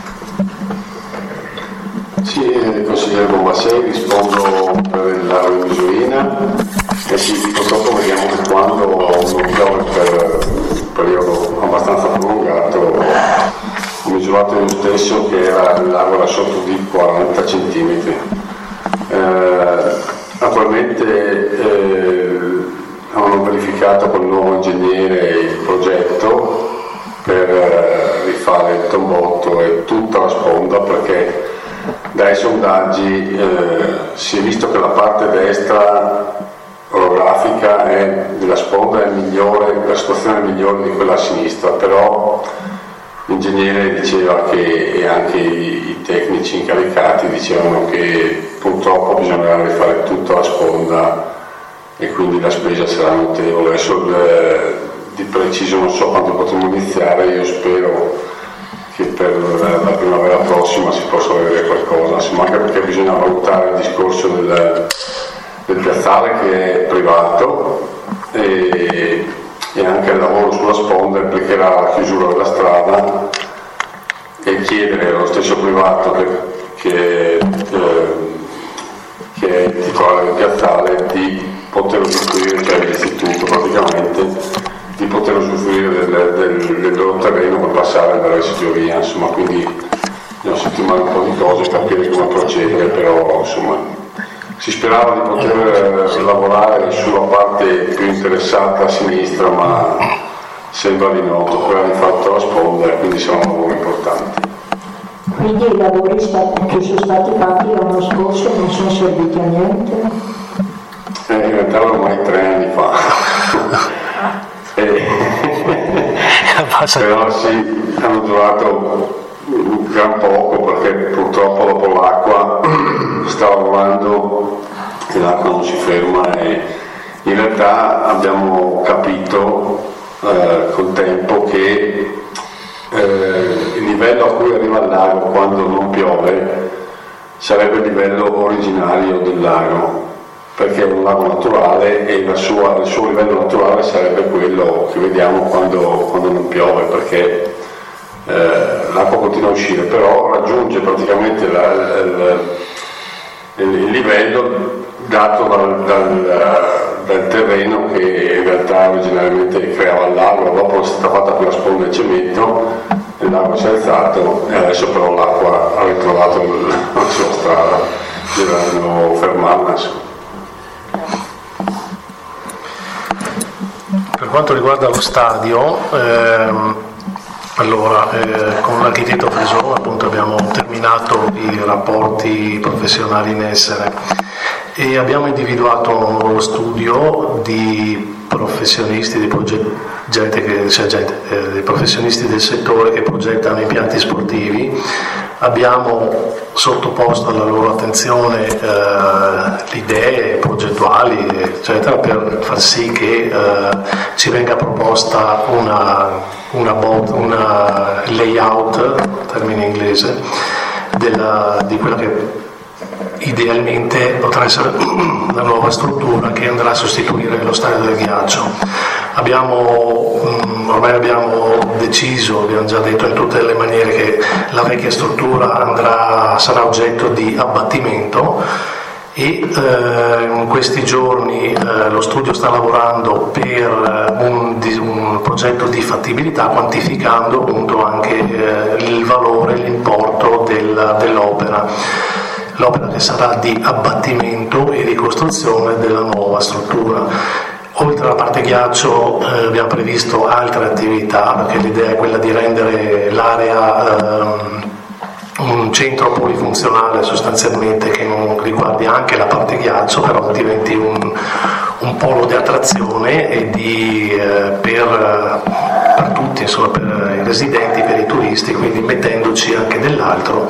Sì, consigliere Bombassei, rispondo per il lago di Misurina. E sì, purtroppo vediamo che quando non piove per un periodo abbastanza prolungato, ho misurato io stesso che era, il lago era sotto di quaranta centimetri. Eh, attualmente eh, hanno verificato con il nuovo ingegnere il progetto per eh, rifare il tombotto e tutta la sponda, perché dai sondaggi eh, si è visto che la parte destra orografica è, della sponda è migliore, la situazione è migliore di quella a sinistra, però l'ingegnere diceva che, e anche i, i tecnici incaricati dicevano che purtroppo bisognerà rifare tutto a sponda e quindi la spesa sarà notevole. Adesso eh, di preciso non so quando potremo iniziare, io spero che per la primavera prossima si possa vedere qualcosa, insomma, anche perché bisogna valutare il discorso del, del piazzale che è privato e, e anche il lavoro sulla sponda implicherà la chiusura della strada e chiedere allo stesso privato che, che, eh, che è il titolare del piazzale di poter usufruire, cioè l'istituto praticamente, di poter usufruire del, del, del loro terreno per passare alla residueria, insomma, quindi bisogna settimare un po' di cose, capire come procedere, però insomma si sperava di poter eh, lavorare sulla parte più interessata a sinistra, ma sembra di no, quella di fatto la sponda, e quindi sarà un lavoro importante. Quindi i lavori che sono stati fatti l'anno scorso non sono serviti a niente? Eh, in realtà ormai tre anni fa. eh, però sì, hanno durato un gran poco perché purtroppo dopo l'acqua stava volando e l'acqua non si ferma, e in realtà abbiamo capito eh, col tempo che eh, il livello a cui arriva il lago quando non piove sarebbe il livello originario del lago, perché è un lago naturale e la sua, il suo livello naturale sarebbe quello che vediamo quando, quando non piove, perché eh, l'acqua continua a uscire, però raggiunge praticamente la, il, il, il livello dato dal, dal, dal terreno che in realtà originariamente creava il lago. Dopo è stata fatta quella sponda di cemento, il lago si è alzato e adesso però l'acqua ha ritrovato la sua strada, dovranno fermarla, insomma. Per quanto riguarda lo stadio, ehm, allora eh, con l'architetto Frisò appunto abbiamo terminato i rapporti professionali in essere e abbiamo individuato un nuovo studio di professionisti, di proget- gente che, cioè gente, eh, di professionisti del settore che progettano impianti sportivi. Abbiamo sottoposto alla loro attenzione eh, le idee progettuali, eccetera, per far sì che eh, ci venga proposta una, una, bot, una layout, termine inglese, della, di quella che idealmente potrà essere la nuova struttura che andrà a sostituire lo stadio del ghiaccio. Abbiamo, ormai abbiamo deciso, abbiamo già detto in tutte le maniere, che la vecchia struttura andrà, sarà oggetto di abbattimento e eh, in questi giorni eh, lo studio sta lavorando per un, un progetto di fattibilità, quantificando appunto anche eh, il valore, l'importo del, dell'opera. L'opera che sarà di abbattimento e ricostruzione della nuova struttura. Oltre alla parte ghiaccio eh, abbiamo previsto altre attività, perché l'idea è quella di rendere l'area eh, un centro polifunzionale sostanzialmente, che non riguardi anche la parte ghiaccio, però diventi un, un polo di attrazione e di, eh, per, per tutti, insomma, per i residenti, per i turisti, quindi mettendoci anche dell'altro.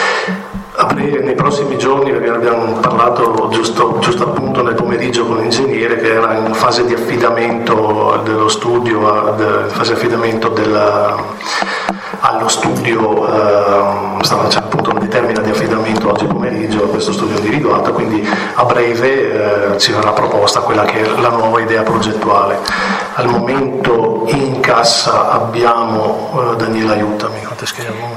Nei prossimi giorni, perché abbiamo parlato giusto, giusto appunto nel pomeriggio con l'ingegnere che era in fase di affidamento dello studio, in fase di affidamento della, allo studio, eh, stava facendo appunto una determina di affidamento oggi pomeriggio a questo studio individuato, quindi a breve eh, ci verrà proposta quella che è la nuova idea progettuale. Al momento in cassa abbiamo, eh, Daniela aiutami, quante scriviamo?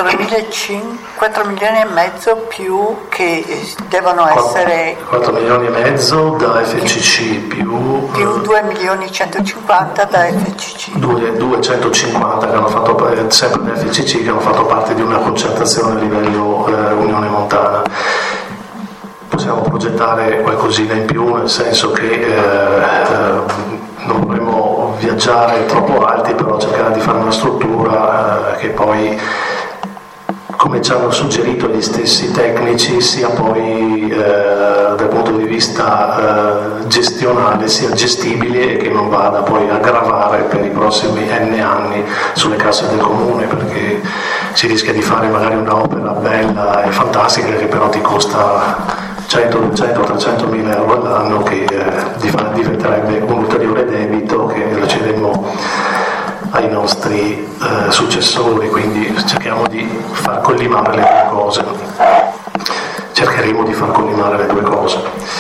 quattro milioni e mezzo più che devono essere quattro milioni e mezzo da F C C più, più due milioni centocinquanta da F C C, duecentocinquanta che hanno fatto sempre da F C C, che hanno fatto parte di una concertazione a livello eh, Unione Montana. Possiamo progettare qualcosina in più, nel senso che eh, eh, non dovremmo viaggiare troppo alti, però cercare di fare una struttura eh, che poi come ci hanno suggerito gli stessi tecnici, sia poi eh, dal punto di vista eh, gestionale sia gestibile e che non vada poi a gravare per i prossimi n anni sulle casse del comune, perché si rischia di fare magari un'opera bella e fantastica che però ti costa cento, duecento, trecento mila euro all'anno, che eh, diventerebbe un ulteriore debito che lasceremmo ai nostri eh, successori. Quindi cerchiamo di far collimare le due cose cercheremo di far collimare le due cose.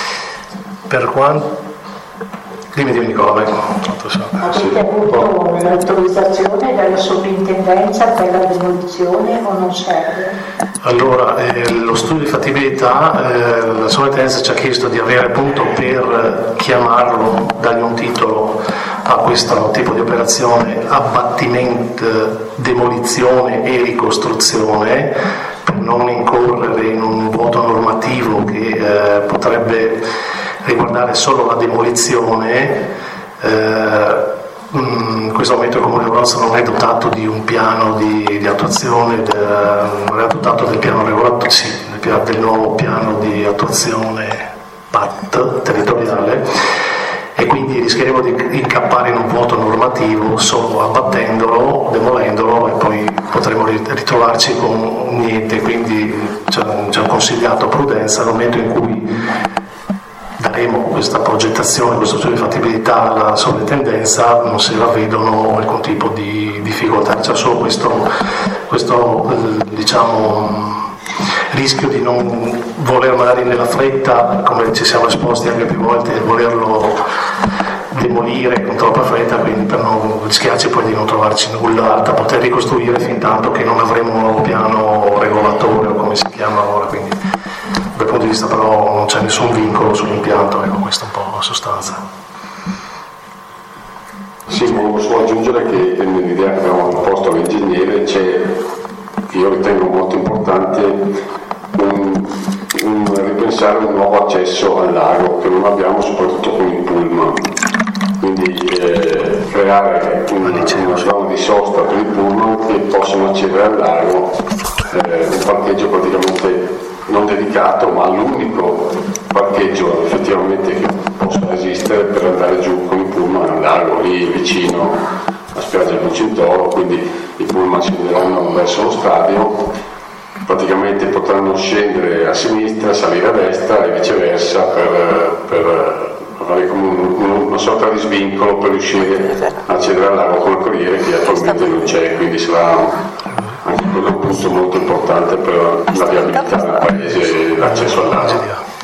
Per quanto dimmi dimmi Nicola, vai. Avete avuto un'autorizzazione dalla sovrintendenza per la demolizione o non serve? Allora, eh, lo studio di fattibilità, eh, la sovrintendenza ci ha chiesto di avere appunto, per chiamarlo, dargli un titolo a questo tipo di operazione, abbattimento, demolizione e ricostruzione, per non incorrere in un vuoto normativo che eh, potrebbe riguardare solo la demolizione. Eh, in questo momento il Comune di Bronzo non è dotato di un piano di, di attuazione, de, non è dotato del piano regolatore, sì, del, del nuovo piano di attuazione P A T territoriale, e quindi rischieremo di incappare in un vuoto normativo solo abbattendolo, demolendolo, e poi potremo ritrovarci con niente. Quindi ci hanno consigliato prudenza nel momento in cui daremo questa progettazione, questo studio di fattibilità alla sovrintendenza, non se la vedono alcun tipo di difficoltà, c'è solo questo, questo diciamo, rischio di non voler magari nella fretta, come ci siamo esposti anche più volte, volerlo demolire con troppa fretta, quindi per non rischiarci poi di non trovarci nulla da poter ricostruire fin tanto che non avremo un nuovo piano regolatore o come si chiama ora. Quindi dal punto di vista però non c'è nessun vincolo sull'impianto, ecco, questa è un po' la sostanza. Sì, volevo solo aggiungere che nell'idea che abbiamo proposto all'ingegnere c'è, io ritengo molto importante, un, un ripensare un nuovo accesso al lago che non abbiamo, soprattutto con il pullman. Quindi eh, creare una, una zona di sosta per i pullman che possono accedere al lago, eh, un parcheggio praticamente non dedicato, ma l'unico parcheggio effettivamente che possa esistere per andare giù con i pullman al lago, lì vicino a spiaggia del Bucintoro. Quindi i pullman scenderanno verso lo stadio, praticamente potranno scendere a sinistra, salire a destra e viceversa, per, per avere come un, una sorta di svincolo per riuscire a accedere al lago con il corriere, che attualmente non c'è. Quindi sarà anche quello un punto molto importante per la viabilità del paese e l'accesso al lago.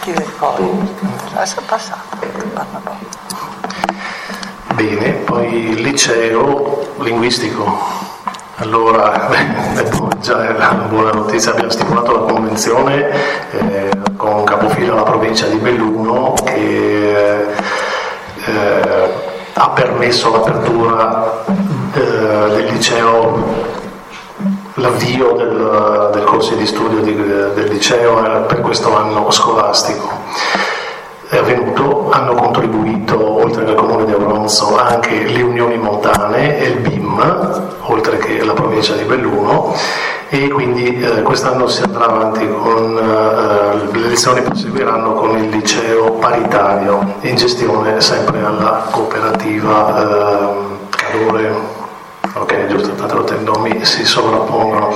Bene, poi il liceo linguistico. Allora, beh, già è una buona notizia, abbiamo stipulato la convenzione eh, con capofila la provincia di Belluno, che eh, ha permesso l'apertura eh, del liceo, l'avvio del, del corso di studio di, del liceo eh, per questo anno scolastico. È avvenuto, hanno contribuito oltre che il Comune di Abronzo anche le Unioni Montane e il B I M, oltre che la provincia di Belluno, e quindi eh, quest'anno si andrà avanti con eh, le lezioni, proseguiranno con il liceo paritario in gestione sempre alla cooperativa eh, Cadore. Ok, giusto, tanto i nomi si sovrappongono.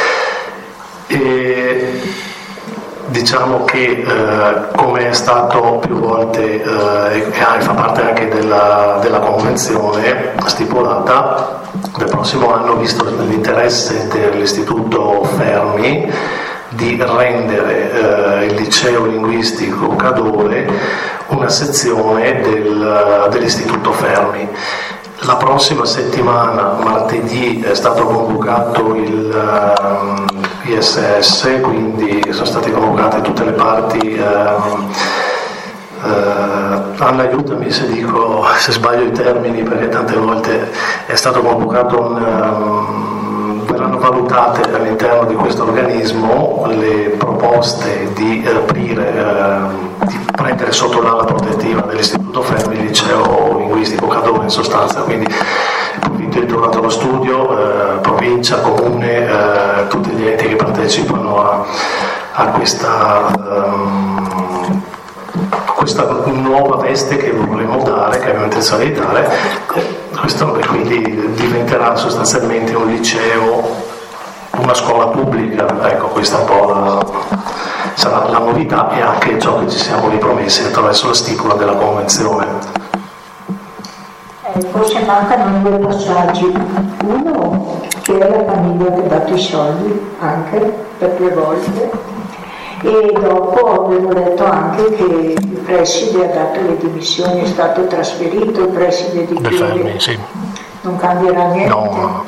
E diciamo che eh, come è stato più volte eh, e fa parte anche della, della convenzione stipulata, del prossimo anno, visto l'interesse dell'Istituto Fermi di rendere eh, il liceo linguistico Cadore una sezione del, dell'Istituto Fermi. La prossima settimana, martedì, è stato convocato il um, I S S, quindi sono state convocate tutte le parti. Um, uh, Anna, aiutami se dico, se sbaglio i termini, perché tante volte è stato convocato un... Um, verranno valutate all'interno di questo organismo le proposte di aprire, uh, di prendere sotto l'ala protettiva dell'Istituto Fermi il liceo linguistico, Cadore in sostanza, quindi approfitto di tornato allo studio, eh, provincia, comune, eh, tutti gli enti che partecipano a, a questa, um, questa nuova veste che vorremmo dare, che abbiamo intenzione di dare, questo, e quindi diventerà sostanzialmente un liceo, una scuola pubblica, ecco, questa è un po' la, sarà la novità e anche ciò che ci siamo ripromessi attraverso la stipula della convenzione. Eh, forse mancano due passaggi. Uno che è la famiglia che ha dato i soldi anche per due volte, e dopo abbiamo detto anche che il preside ha dato le dimissioni, è stato trasferito il preside di Chieri. Sì. Non cambierà niente? No, no.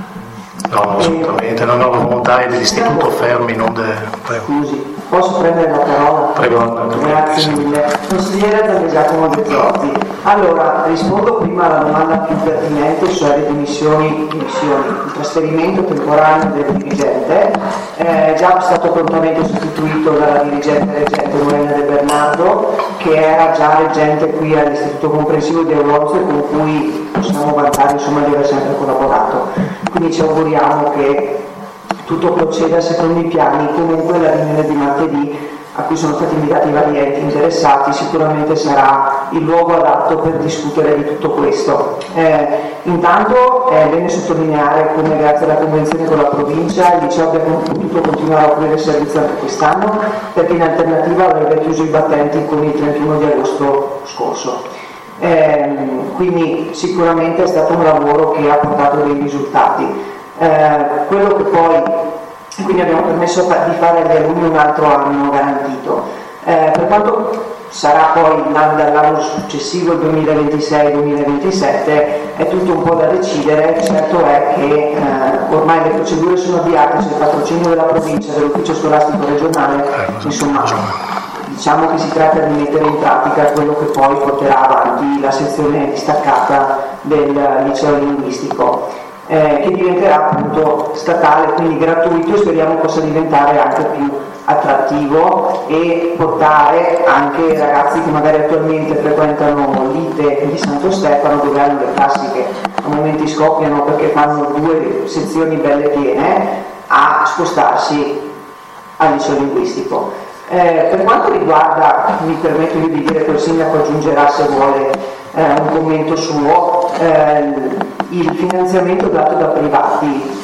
No, assolutamente, non ho la volontà dell'istituto Fermi, non de... Prego. Scusi, posso prendere la parola? Prego. Grazie mille. Consigliere da Giacomo Bezzotti. Allora, rispondo prima alla domanda più pertinente, cioè le dimissioni, dimissioni, il trasferimento temporaneo del dirigente. È già stato prontamente sostituito dalla dirigente reggente Morena De Bernardo, che era già reggente qui all'Istituto Comprensivo di Aulozzo e con cui possiamo vantare insomma di aver sempre collaborato. Quindi ci auguriamo che tutto proceda secondo i piani. Comunque la riunione di martedì, a cui sono stati invitati i vari enti interessati, sicuramente sarà il luogo adatto per discutere di tutto questo. Eh, intanto è bene sottolineare come grazie alla convenzione con la provincia il liceo abbia potuto continuare a offrire servizio anche quest'anno, perché in alternativa avrebbe chiuso i battenti con il trentuno di agosto scorso. Eh, quindi sicuramente è stato un lavoro che ha portato dei risultati. Eh, quello che poi quindi abbiamo permesso di fare agli alunni un altro anno garantito. Eh, per quanto sarà poi dall'anno successivo, il duemilaventisei duemilaventisette, è tutto un po' da decidere. Certo è che eh, ormai le procedure sono avviate, c'è il patrocinio della provincia, dell'ufficio scolastico regionale, insomma diciamo che si tratta di mettere in pratica quello che poi porterà avanti la sezione distaccata del liceo linguistico, eh, che diventerà appunto statale, quindi gratuito, e speriamo possa diventare anche più attrattivo e portare anche ragazzi che magari attualmente frequentano l'I T E di Santo Stefano, dove hanno le classi che a momenti scoppiano perché fanno due sezioni belle piene, a spostarsi al liceo linguistico. Eh, per quanto riguarda, mi permetto io di dire che il sindaco aggiungerà se vuole eh, un commento suo, eh, il finanziamento dato da privati,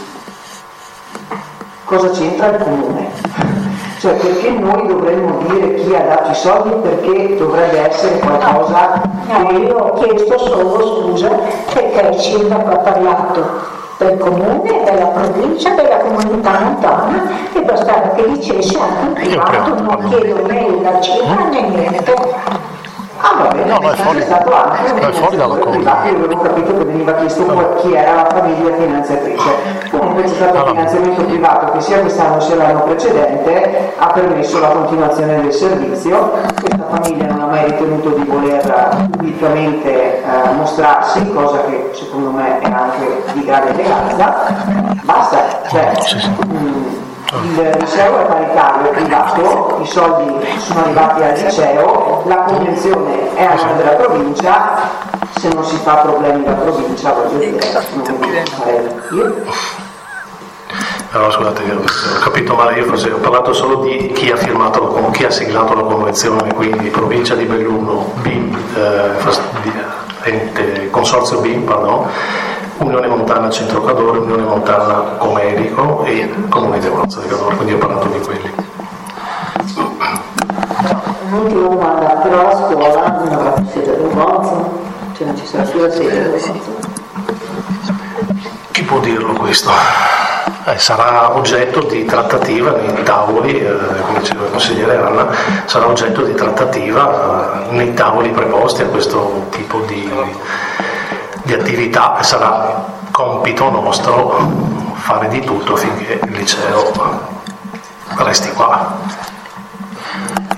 cosa c'entra il comune? Cioè, perché noi dovremmo dire chi ha dato i soldi, perché dovrebbe essere qualcosa che... No, io ho chiesto solo scusa perché il sindaco ha parlato del comune, della provincia, della comunità montana, e bastava che dicesse anche un privato, non chiedo né la cifra né niente. Ah, va bene, no, no, è fuori, è stato anche è fuori dalla cosa. Io avevo capito che veniva chiesto no. chi era la famiglia finanziatrice. Comunque c'è stato un finanziamento privato che sia quest'anno sia l'anno precedente ha permesso la continuazione del servizio. Questa famiglia non ha mai ritenuto di voler pubblicamente eh, mostrarsi, cosa che secondo me è anche di grande eleganza. Basta, cioè, mh, il liceo è paritario, è privato, i soldi sono arrivati al liceo, la convenzione è a nome della provincia, se non si fa problemi la provincia, voglio dire, non mi fare io. Allora scusate, ho capito male, io forse ho parlato solo di chi ha firmato, con chi ha siglato la convenzione, quindi provincia di Belluno, B I M, eh, ente, consorzio B I M, pardon, Unione Montana Centro Cadore, Unione Montana Comerico e Comune di Aulozzo di Cadore, quindi ho parlato di quelli. Un'ultima domanda, però la scuola non avrà più sede del Gonzo, cioè non ci sarà più la sede del Gonzo. Chi può dirlo questo? Eh, sarà oggetto di trattativa nei tavoli, eh, come diceva il consigliere Anna, sarà oggetto di trattativa eh, nei tavoli preposti a questo tipo di, di attività. Sarà compito nostro fare di tutto affinché il liceo resti qua.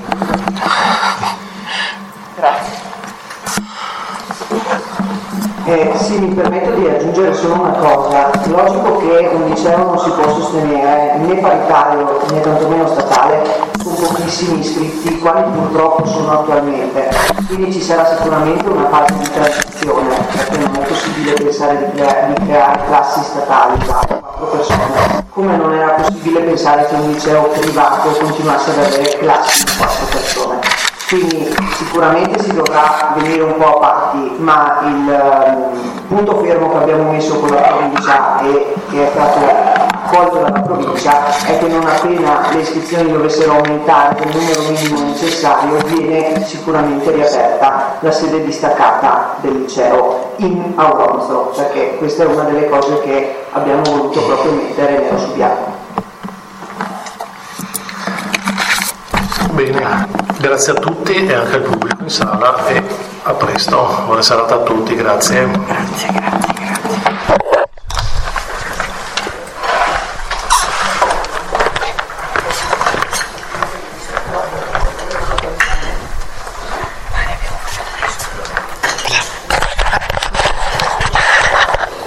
Grazie. Eh, sì, mi permetto di aggiungere solo una cosa. È logico che un liceo non si può sostenere né paritario né tantomeno statale con pochissimi iscritti, quali purtroppo sono attualmente. Quindi ci sarà sicuramente una fase di transizione, perché non è possibile pensare di, crea- di creare classi statali da quattro persone, come non era possibile pensare che un liceo privato continuasse ad avere classi di quattro persone. Quindi sicuramente si dovrà venire un po' a patti, ma il um, punto fermo che abbiamo messo con la provincia e che è stato accolto dalla provincia è che non appena le iscrizioni dovessero aumentare del numero minimo necessario viene sicuramente riaperta la sede distaccata del liceo in Auronzo, perché questa è una delle cose che abbiamo voluto proprio mettere nero su bianco. Bene, grazie a tutti e anche al pubblico in sala e a presto. Buona serata a tutti, grazie. Grazie, grazie.